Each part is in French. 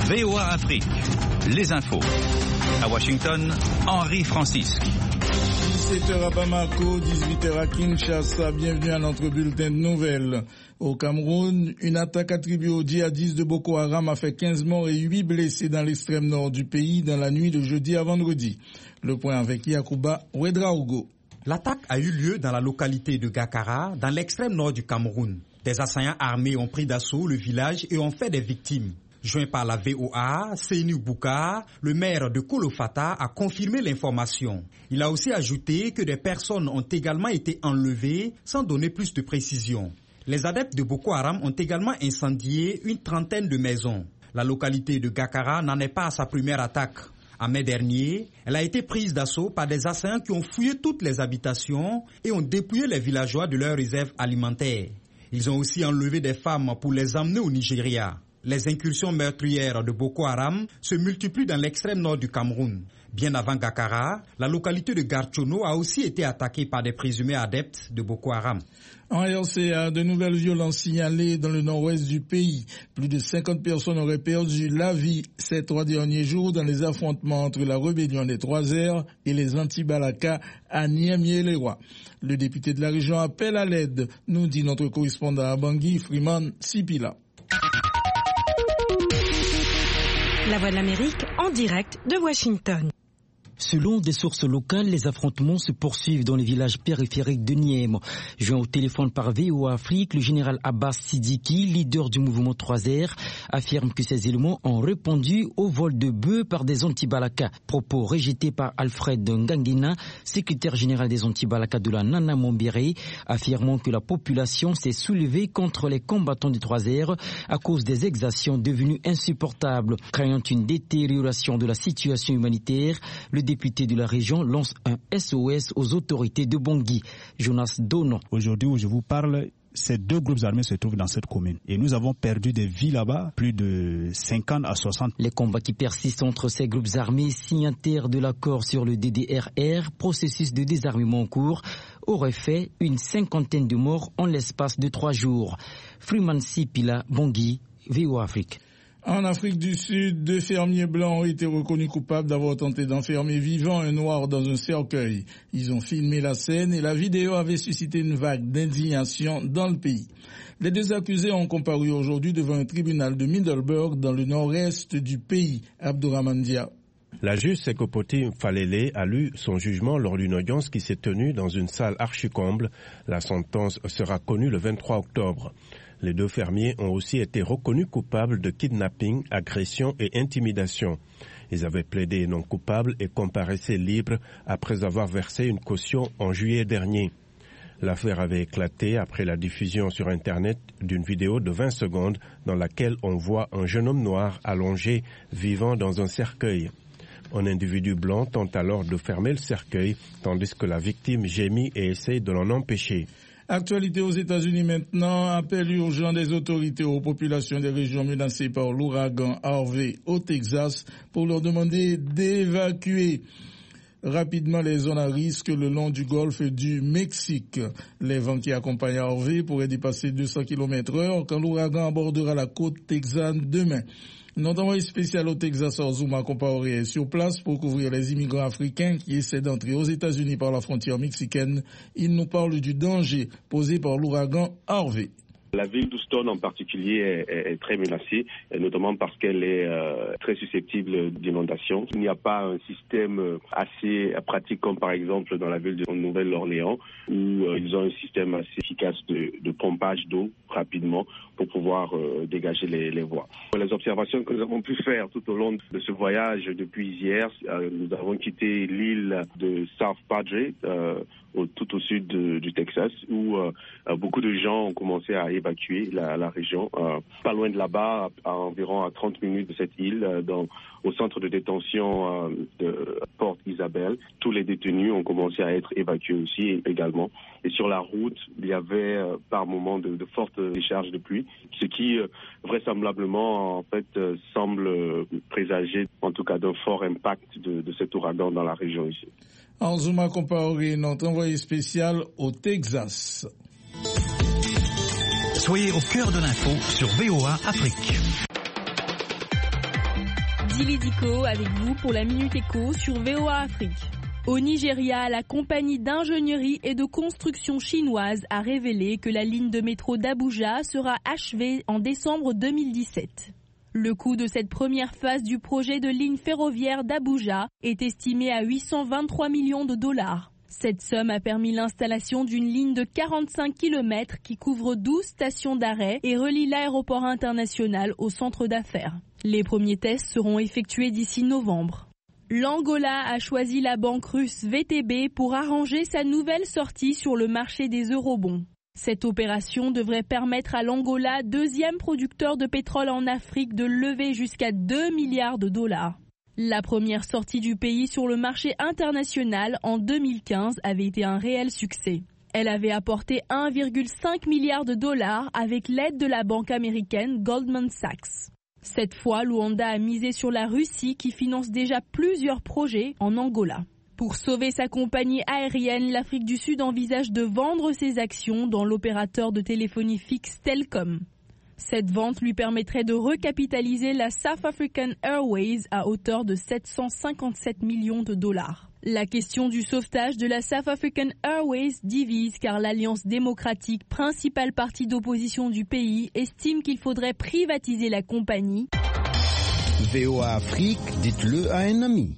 VOA Afrique, les infos. À Washington, Henri Francisque. 17h à Bamako, 18h à Kinshasa. Bienvenue à notre bulletin de nouvelles. Au Cameroun, une attaque attribuée aux djihadistes de Boko Haram a fait 15 morts et 8 blessés dans l'extrême nord du pays dans la nuit de jeudi à vendredi. Le point avec Yacouba Ouedraogo. L'attaque a eu lieu dans la localité de Gakara, dans l'extrême nord du Cameroun. Des assaillants armés ont pris d'assaut le village et ont fait des victimes. Joint par la VOA, Seynou Bouka, le maire de Kolofata, a confirmé l'information. Il a aussi ajouté que des personnes ont également été enlevées sans donner plus de précision. Les adeptes de Boko Haram ont également incendié une trentaine de maisons. La localité de Gakara n'en est pas à sa première attaque. En mai dernier, elle a été prise d'assaut par des assaillants qui ont fouillé toutes les habitations et ont dépouillé les villageois de leurs réserves alimentaires. Ils ont aussi enlevé des femmes pour les emmener au Nigeria. Les incursions meurtrières de Boko Haram se multiplient dans l'extrême nord du Cameroun. Bien avant Gakara, la localité de Garchono a aussi été attaquée par des présumés adeptes de Boko Haram. En RCA, de nouvelles violences signalées dans le nord-ouest du pays. Plus de 50 personnes auraient perdu la vie ces 3 derniers jours dans les affrontements entre la rébellion des 3 airs et les anti-Balaka à Niamey-les-Rois. Le député de la région appelle à l'aide, nous dit notre correspondant à Bangui, Freeman Sipila. La Voix de l'Amérique en direct de Washington. Selon des sources locales, les affrontements se poursuivent dans les villages périphériques de Niamey. Joint au téléphone par VOA Afrique, le général Abbas Sidiki, leader du mouvement 3R, affirme que ces éléments ont répondu au vol de bœufs par des anti-Balaka. Propos rejetés par Alfred Ngangina, secrétaire général des anti-Balaka de la Nana Mombéré, affirmant que la population s'est soulevée contre les combattants du 3R à cause des exactions devenues insupportables. Craignant une détérioration de la situation humanitaire, le député de la région lance un SOS aux autorités de Bangui. Jonas Dono. Aujourd'hui où je vous parle, ces 2 groupes armés se trouvent dans cette commune. Et nous avons perdu des vies là-bas, plus de 50 à 60. Les combats qui persistent entre ces groupes armés signataires de l'accord sur le DDRR, processus de désarmement en cours, auraient fait une 50aine de morts en l'espace de 3 jours. Freeman Sipila, Bangui, VOA Afrique. En Afrique du Sud, 2 fermiers blancs ont été reconnus coupables d'avoir tenté d'enfermer vivant un noir dans un cercueil. Ils ont filmé la scène et la vidéo avait suscité une vague d'indignation dans le pays. Les 2 accusés ont comparu aujourd'hui devant un tribunal de Middelburg dans le nord-est du pays. Abdourahmane Dia. La juge Sekopoti Mfalele a lu son jugement lors d'une audience qui s'est tenue dans une salle archi-comble. La sentence sera connue le 23 octobre. Les 2 fermiers ont aussi été reconnus coupables de kidnapping, agression et intimidation. Ils avaient plaidé non coupables et comparaissaient libres après avoir versé une caution en juillet dernier. L'affaire avait éclaté après la diffusion sur Internet d'une vidéo de 20 secondes dans laquelle on voit un jeune homme noir allongé vivant dans un cercueil. Un individu blanc tente alors de fermer le cercueil tandis que la victime gémit et essaie de l'en empêcher. Actualité aux États-Unis maintenant, appel urgent des autorités aux populations des régions menacées par l'ouragan Harvey au Texas pour leur demander d'évacuer rapidement les zones à risque le long du golfe du Mexique. Les vents qui accompagnent Harvey pourraient dépasser 200 km/h quand l'ouragan abordera la côte texane demain. Notre envoyé spécial au Texas, Zuma Compaoré, est sur place pour couvrir les immigrants africains qui essaient d'entrer aux États-Unis par la frontière mexicaine. Il nous parle du danger posé par l'ouragan Harvey. La ville d'Houston en particulier est très menacée, notamment parce qu'elle est très susceptible d'inondations. Il n'y a pas un système assez pratique comme par exemple dans la ville de Nouvelle-Orléans où ils ont un système assez efficace de pompage d'eau rapidement pour pouvoir dégager les voies. Les observations que nous avons pu faire tout au long de ce voyage depuis hier, nous avons quitté l'île de South Padre, tout au sud du Texas, où beaucoup de gens ont commencé à évacuer la région. Pas loin de là-bas, à environ 30 minutes de cette île, au centre de détention de Port Isabel, tous les détenus ont commencé à être évacués aussi également. Et sur la route, il y avait par moments de fortes décharges de pluie, ce qui vraisemblablement en fait semble présager en tout cas d'un fort impact de cet ouragan dans la région ici. Anzuma Compaoré, notre envoyé spécial au Texas. Soyez au cœur de l'info sur VOA Afrique. Zili Diko avec vous pour la Minute Éco sur VOA Afrique. Au Nigeria, la compagnie d'ingénierie et de construction chinoise a révélé que la ligne de métro d'Abuja sera achevée en décembre 2017. Le coût de cette première phase du projet de ligne ferroviaire d'Abuja est estimé à 823 millions de dollars. Cette somme a permis l'installation d'une ligne de 45 km qui couvre 12 stations d'arrêt et relie l'aéroport international au centre d'affaires. Les premiers tests seront effectués d'ici novembre. L'Angola a choisi la banque russe VTB pour arranger sa nouvelle sortie sur le marché des eurobonds. Cette opération devrait permettre à l'Angola, deuxième producteur de pétrole en Afrique, de lever jusqu'à 2 milliards de dollars. La première sortie du pays sur le marché international en 2015 avait été un réel succès. Elle avait apporté 1,5 milliard de dollars avec l'aide de la banque américaine Goldman Sachs. Cette fois, Luanda a misé sur la Russie qui finance déjà plusieurs projets en Angola. Pour sauver sa compagnie aérienne, l'Afrique du Sud envisage de vendre ses actions dans l'opérateur de téléphonie fixe Telkom. Cette vente lui permettrait de recapitaliser la South African Airways à hauteur de 757 millions de dollars. La question du sauvetage de la South African Airways divise car l'Alliance démocratique, principal parti d'opposition du pays, estime qu'il faudrait privatiser la compagnie. VOA Afrique, dites-le à un ami.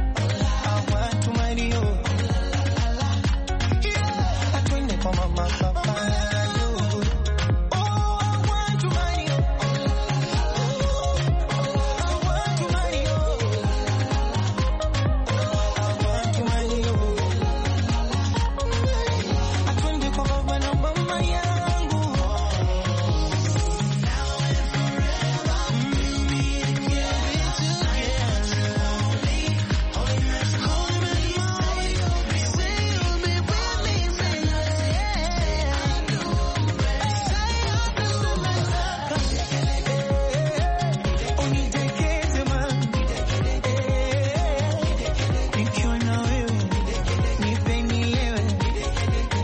Mama.